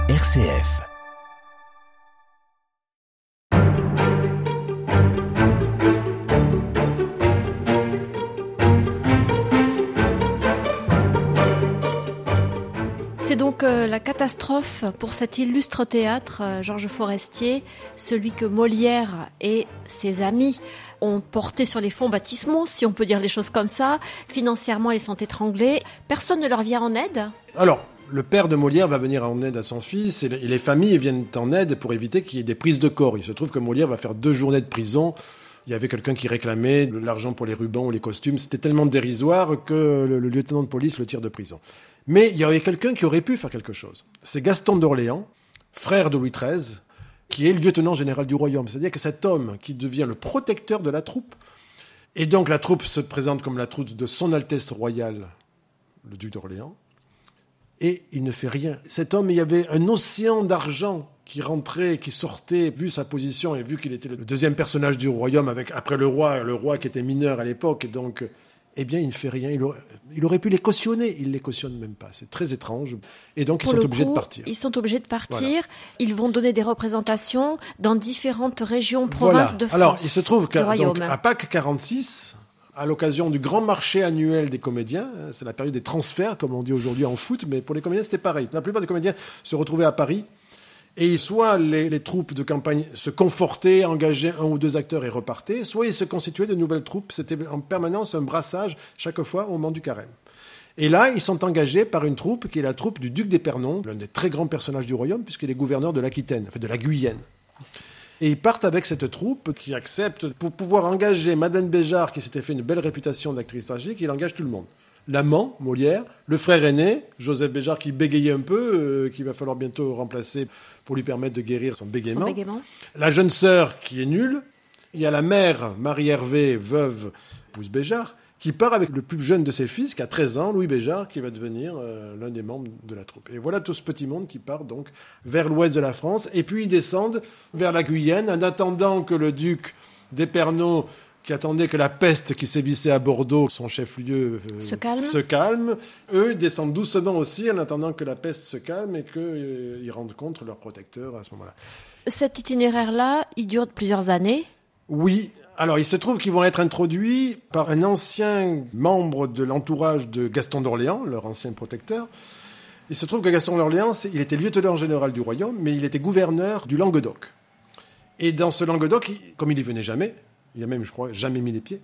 RCF. C'est donc la catastrophe pour cet illustre théâtre, Georges Forestier, celui que Molière et ses amis ont porté sur les fonds baptismaux, si on peut dire les choses comme ça. Financièrement, ils sont étranglés. Personne ne leur vient en aide. Alors, le père de Molière va venir en aide à son fils et les familles viennent en aide pour éviter qu'il y ait des prises de corps. Il se trouve que Molière va faire 2 journées de prison. Il y avait quelqu'un qui réclamait de l'argent pour les rubans ou les costumes. C'était tellement dérisoire que le lieutenant de police le tire de prison. Mais il y avait quelqu'un qui aurait pu faire quelque chose. C'est Gaston d'Orléans, frère de Louis XIII, qui est lieutenant général du royaume. C'est-à-dire que cet homme qui devient le protecteur de la troupe, et donc la troupe se présente comme la troupe de son Altesse royale, le duc d'Orléans, et il ne fait rien. Cet homme, il y avait un océan d'argent qui rentrait, qui sortait, vu sa position et vu qu'il était le deuxième personnage du royaume après le roi qui était mineur à l'époque, et donc, eh bien, il ne fait rien. Il aurait pu les cautionner, il ne les cautionne même pas. C'est très étrange. Et donc, ils sont obligés de partir. Ils sont obligés de partir. Voilà. Ils vont donner des représentations dans différentes régions, provinces de France. Alors, il se trouve qu'à Pâques 46, à l'occasion du grand marché annuel des comédiens, c'est la période des transferts, comme on dit aujourd'hui en foot, mais pour les comédiens, c'était pareil. La plupart des comédiens se retrouvaient à Paris, et soit les troupes de campagne se confortaient, engageaient 1 ou 2 acteurs et repartaient, soit ils se constituaient de nouvelles troupes. C'était en permanence un brassage, chaque fois au moment du carême. Et là, ils sont engagés par une troupe qui est la troupe du duc d'Épernon, l'un des très grands personnages du royaume, puisqu'il est gouverneur de l'Aquitaine, enfin de la Guyenne. Et ils partent avec cette troupe qui accepte, pour pouvoir engager Madeleine Béjart, qui s'était fait une belle réputation d'actrice tragique, il engage tout le monde. L'amant, Molière, le frère aîné, Joseph Béjart, qui bégayait un peu, qu'il va falloir bientôt remplacer pour lui permettre de guérir son bégaiement. La jeune sœur, qui est nulle. Il y a la mère, Marie Hervé, veuve, épouse Béjart, qui part avec le plus jeune de ses fils, qui a 13 ans, Louis Béjart, qui va devenir l'un des membres de la troupe. Et voilà tout ce petit monde qui part donc vers l'ouest de la France. Et puis ils descendent vers la Guyenne, en attendant que le duc d'Épernon, qui attendait que la peste qui sévissait à Bordeaux, son chef-lieu, se calme. Eux descendent doucement aussi, en attendant que la peste se calme et qu'ils rendent compte leur protecteur à ce moment-là. Cet itinéraire-là, il dure plusieurs années. Oui. Alors, il se trouve qu'ils vont être introduits par un ancien membre de l'entourage de Gaston d'Orléans, leur ancien protecteur. Il se trouve que Gaston d'Orléans, il était lieutenant général du royaume, mais il était gouverneur du Languedoc. Et dans ce Languedoc, comme il y venait jamais, il a même, je crois, jamais mis les pieds,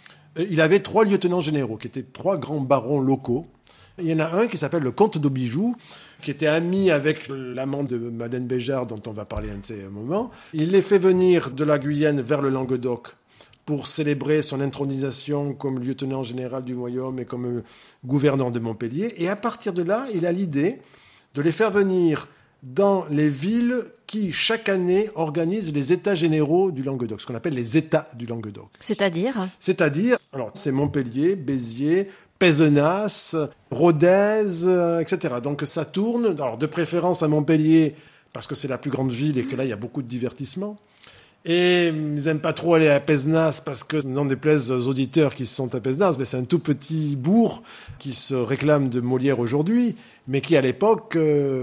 il avait 3 lieutenants généraux, qui étaient 3 grands barons locaux. Il y en a un qui s'appelle le comte d'Aubijoux, qui était ami avec l'amant de Madeleine Béjart, dont on va parler un de ces moments. Il les fait venir de la Guyenne vers le Languedoc pour célébrer son intronisation comme lieutenant général du royaume et comme gouverneur de Montpellier. Et à partir de là, il a l'idée de les faire venir dans les villes qui, chaque année, organisent les états généraux du Languedoc, ce qu'on appelle les états du Languedoc. C'est-à-dire, alors, c'est Montpellier, Béziers, Pézenas, Rodez, etc. Donc ça tourne, alors de préférence à Montpellier, parce que c'est la plus grande ville et que là, il y a beaucoup de divertissement. Et ils n'aiment pas trop aller à Pézenas parce que, n'en déplaise aux auditeurs qui sont à Pézenas, mais c'est un tout petit bourg qui se réclame de Molière aujourd'hui, mais qui à l'époque,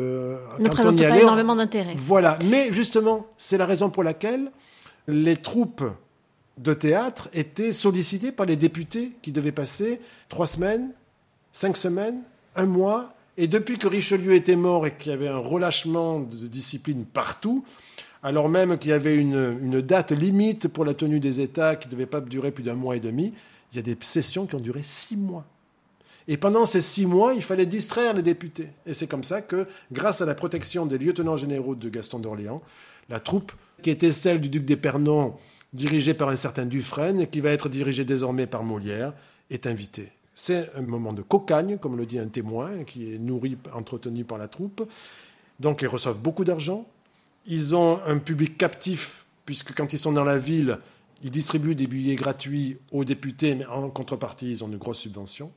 ne présente pas énormément d'intérêt. Voilà. Mais justement, c'est la raison pour laquelle les troupes de théâtre étaient sollicitées par les députés qui devaient passer 3 semaines, 5 semaines, 1 mois. Et depuis que Richelieu était mort et qu'il y avait un relâchement de discipline partout, alors même qu'il y avait une date limite pour la tenue des États qui ne devait pas durer plus d'1 mois et demi, il y a des sessions qui ont duré 6 mois. Et pendant ces 6 mois, il fallait distraire les députés. Et c'est comme ça que, grâce à la protection des lieutenants généraux de Gaston d'Orléans, la troupe, qui était celle du duc d'Épernon, dirigée par un certain Dufresne, et qui va être dirigée désormais par Molière, est invitée. C'est un moment de cocagne, comme le dit un témoin, qui est nourri, entretenu par la troupe. Donc ils reçoivent beaucoup d'argent. Ils ont un public captif, puisque quand ils sont dans la ville, ils distribuent des billets gratuits aux députés, mais en contrepartie, ils ont de grosses subventions.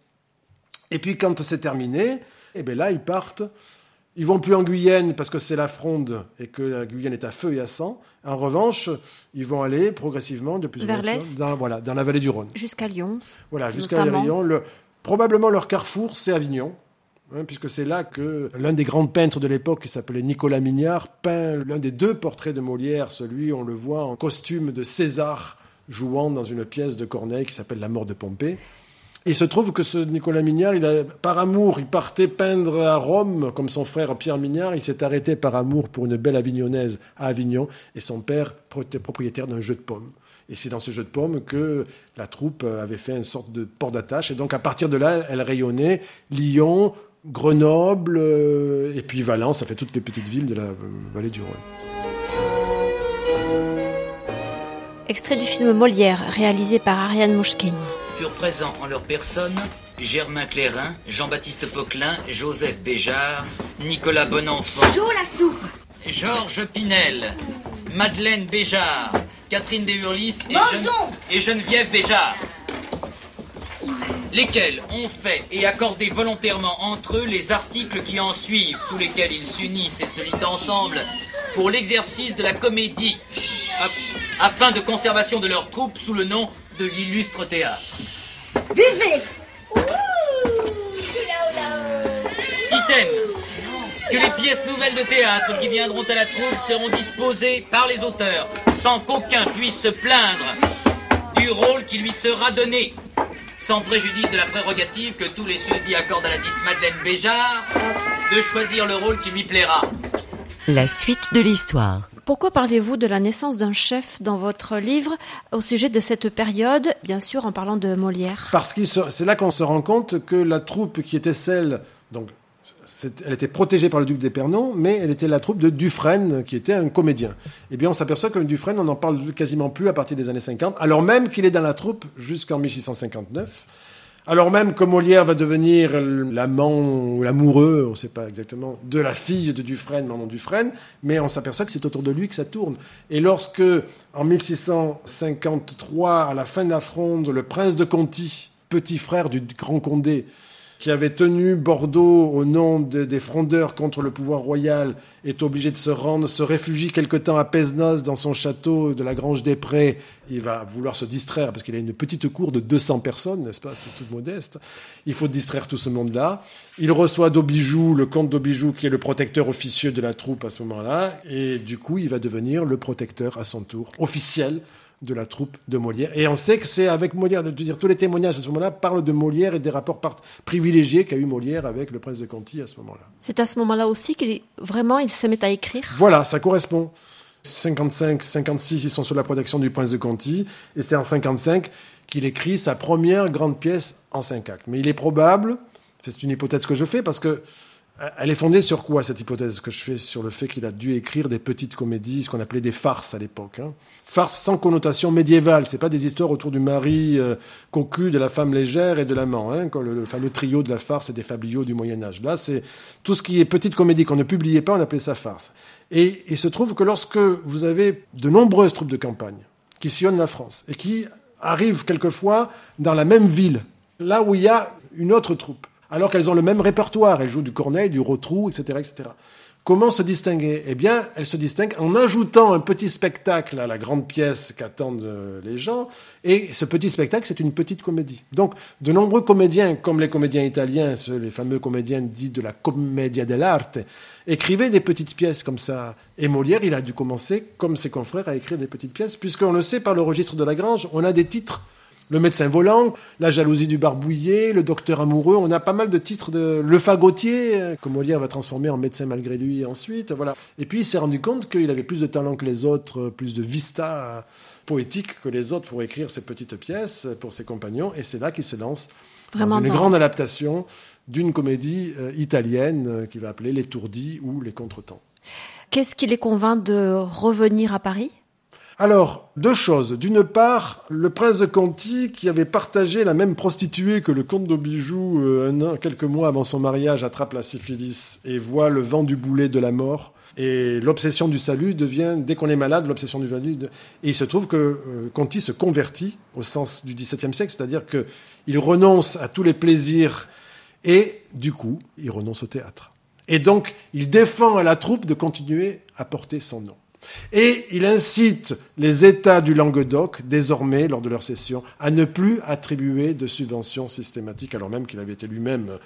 Et puis quand c'est terminé, eh bien là, ils partent. Ils vont plus en Guyenne parce que c'est la fronde et que la Guyenne est à feu et à sang. En revanche, ils vont aller progressivement de plus en plus dans la vallée du Rhône. Jusqu'à Lyon. Voilà, jusqu'à Lyon. Probablement leur carrefour, c'est Avignon. puisque c'est là que l'un des grands peintres de l'époque, qui s'appelait Nicolas Mignard, peint l'un des 2 portraits de Molière, celui, on le voit, en costume de César, jouant dans une pièce de Corneille qui s'appelle La mort de Pompée. Et il se trouve que ce Nicolas Mignard, par amour, il partait peindre à Rome, comme son frère Pierre Mignard. Il s'est arrêté par amour pour une belle avignonnaise à Avignon, et son père était propriétaire d'un jeu de pommes. Et c'est dans ce jeu de pommes que la troupe avait fait une sorte de port d'attache. Et donc, à partir de là, elle rayonnait Lyon, Grenoble, et puis Valence. Ça fait toutes les petites villes de la vallée du Rhône. Extrait du film Molière, réalisé par Ariane Mouchkine. Furent présents en leur personne Germain Clairin, Jean-Baptiste Poquelin, Joseph Béjart, Nicolas Bonenfant, Georges Pinel, Madeleine Béjart, Catherine Deshurlis et Geneviève Béjart, lesquels ont fait et accordé volontairement entre eux les articles qui en suivent, sous lesquels ils s'unissent et se lient ensemble pour l'exercice de la comédie, afin de conservation de leur troupe sous le nom de l'illustre théâtre. Buvez. Item, que les pièces nouvelles de théâtre qui viendront à la troupe seront disposées par les auteurs, sans qu'aucun puisse se plaindre du rôle qui lui sera donné, sans préjudice de la prérogative que tous les susdits accordent à la dite Madeleine Béjart de choisir le rôle qui lui plaira. La suite de l'histoire. Pourquoi parlez-vous de la naissance d'un chef dans votre livre au sujet de cette période, bien sûr en parlant de Molière ? Parce que c'est là qu'on se rend compte que la troupe qui était celle, donc elle était protégée par le duc d'Épernon, mais elle était la troupe de Dufresne, qui était un comédien. Eh bien, on s'aperçoit que Dufresne, on n'en parle quasiment plus à partir des années 50, alors même qu'il est dans la troupe jusqu'en 1659. Alors même que Molière va devenir l'amant ou l'amoureux, on ne sait pas exactement, de la fille de Dufresne, Manon Dufresne, mais on s'aperçoit que c'est autour de lui que ça tourne. Et lorsque, en 1653, à la fin de la Fronde, le prince de Conti, petit frère du grand Condé, qui avait tenu Bordeaux au nom des frondeurs contre le pouvoir royal, est obligé de se réfugie quelque temps à Pézenas dans son château de la Grange des Prés. Il va vouloir se distraire parce qu'il a une petite cour de 200 personnes, n'est-ce pas? C'est tout modeste. Il faut distraire tout ce monde-là. Il reçoit d'Aubijoux, le comte d'Aubijoux, qui est le protecteur officieux de la troupe à ce moment-là. Et du coup, il va devenir le protecteur à son tour, officiel, de la troupe de Molière. Et on sait que c'est avec Molière, tous les témoignages à ce moment-là parlent de Molière et des rapports privilégiés qu'a eu Molière avec le prince de Conti à ce moment-là. C'est à ce moment-là aussi qu'il se met à écrire. Voilà, ça correspond. 55, 56, ils sont sous la protection du prince de Conti, et c'est en 55 qu'il écrit sa première grande pièce en 5 actes. Mais il est probable, c'est une hypothèse que je fais, parce que elle est fondée sur quoi, cette hypothèse que je fais? Sur le fait qu'il a dû écrire des petites comédies, ce qu'on appelait des farces à l'époque. Farces sans connotation médiévale. C'est pas des histoires autour du mari cocu, de la femme légère et de l'amant. Le fameux trio de la farce et des fabliaux du Moyen-Âge. Là, c'est tout ce qui est petite comédie qu'on ne publiait pas, on appelait ça farce. Et il se trouve que lorsque vous avez de nombreuses troupes de campagne qui sillonnent la France et qui arrivent quelquefois dans la même ville, là où il y a une autre troupe, alors qu'elles ont le même répertoire. Elles jouent du Corneille, du Rotrou, etc., etc. Comment se distinguer? Eh bien, elles se distinguent en ajoutant un petit spectacle à la grande pièce qu'attendent les gens. Et ce petit spectacle, c'est une petite comédie. Donc, de nombreux comédiens, comme les comédiens italiens, les fameux comédiens dits de la commedia dell'arte, écrivaient des petites pièces comme ça. Et Molière, il a dû commencer, comme ses confrères, à écrire des petites pièces, puisqu'on le sait par le registre de Lagrange, on a des titres. Le médecin volant, la jalousie du barbouillé, le docteur amoureux, on a pas mal de titres le fagotier, que Molière va transformer en médecin malgré lui ensuite, voilà. Et puis il s'est rendu compte qu'il avait plus de talent que les autres, plus de vista poétique que les autres pour écrire ces petites pièces pour ses compagnons, et c'est là qu'il se lance dans une grande adaptation d'une comédie italienne qu'il va appeler L'Étourdi ou Les Contretemps. Qu'est-ce qui les convainc de revenir à Paris ? Alors, 2 choses. D'une part, le prince de Conti, qui avait partagé la même prostituée que le comte d'Aubijoux quelques mois avant son mariage, attrape la syphilis et voit le vent du boulet de la mort. Et l'obsession du salut devient, dès qu'on est malade, l'obsession du salut. Et il se trouve que Conti se convertit au sens du XVIIe siècle, c'est-à-dire qu'il renonce à tous les plaisirs et, du coup, il renonce au théâtre. Et donc, il défend à la troupe de continuer à porter son nom. Et il incite les États du Languedoc, désormais, lors de leur session, à ne plus attribuer de subventions systématiques, alors même qu'il avait été lui-même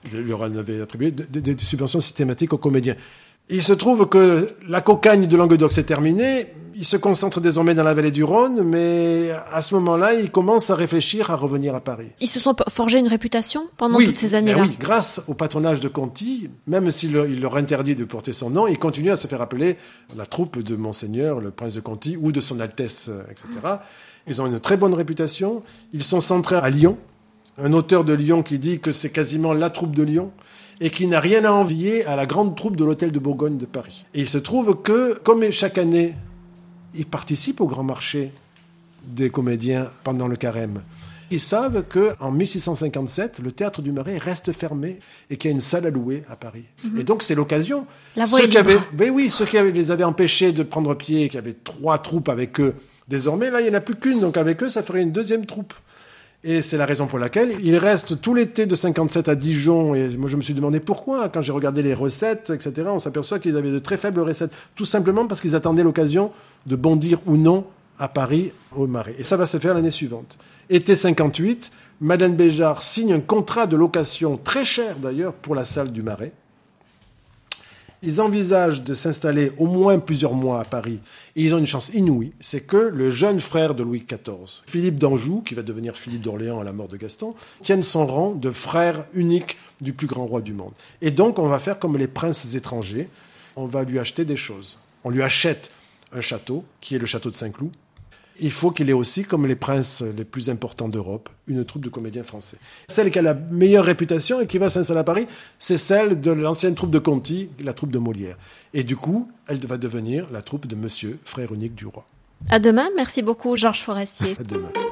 Le roi avait attribué des subventions systématiques aux comédiens. Il se trouve que la cocagne de Languedoc s'est terminée. Il se concentre désormais dans la vallée du Rhône, mais à ce moment-là, il commence à réfléchir à revenir à Paris. Ils se sont forgé une réputation pendant toutes ces années-là. Oui, grâce au patronage de Conti, même s'il leur interdit de porter son nom, il continue à se faire appeler la troupe de Monseigneur, le prince de Conti, ou de son Altesse, etc. Ils ont une très bonne réputation. Ils sont centrés à Lyon. Un auteur de Lyon qui dit que c'est quasiment la troupe de Lyon et qui n'a rien à envier à la grande troupe de l'Hôtel de Bourgogne de Paris. Et il se trouve que, comme chaque année, ils participent au grand marché des comédiens pendant le carême. Ils savent qu'en 1657, le théâtre du Marais reste fermé et qu'il y a une salle à louer à Paris. Et donc, c'est l'occasion. La voie est libre. Ceux qui les avaient empêchés de prendre pied, qui avaient 3 troupes avec eux, désormais, là, il n'y en a plus qu'une. Donc, avec eux, ça ferait une 2e troupe. Et c'est la raison pour laquelle ils restent tout l'été de 57 à Dijon. Et moi, je me suis demandé pourquoi. Quand j'ai regardé les recettes, etc., on s'aperçoit qu'ils avaient de très faibles recettes. Tout simplement parce qu'ils attendaient l'occasion de bondir ou non à Paris, au Marais. Et ça va se faire l'année suivante. Été 58, Madeleine Béjart signe un contrat de location très cher, d'ailleurs, pour la salle du Marais. Ils envisagent de s'installer au moins plusieurs mois à Paris. Et ils ont une chance inouïe, c'est que le jeune frère de Louis XIV, Philippe d'Anjou, qui va devenir Philippe d'Orléans à la mort de Gaston, tienne son rang de frère unique du plus grand roi du monde. Et donc, on va faire comme les princes étrangers, on va lui acheter des choses. On lui achète un château, qui est le château de Saint-Cloud. Il faut qu'il ait aussi, comme les princes les plus importants d'Europe, une troupe de comédiens français. Celle qui a la meilleure réputation et qui va s'installer à Paris, c'est celle de l'ancienne troupe de Conti, la troupe de Molière. Et du coup, elle va devenir la troupe de Monsieur, frère unique du roi. À demain, merci beaucoup Georges Forestier. À demain.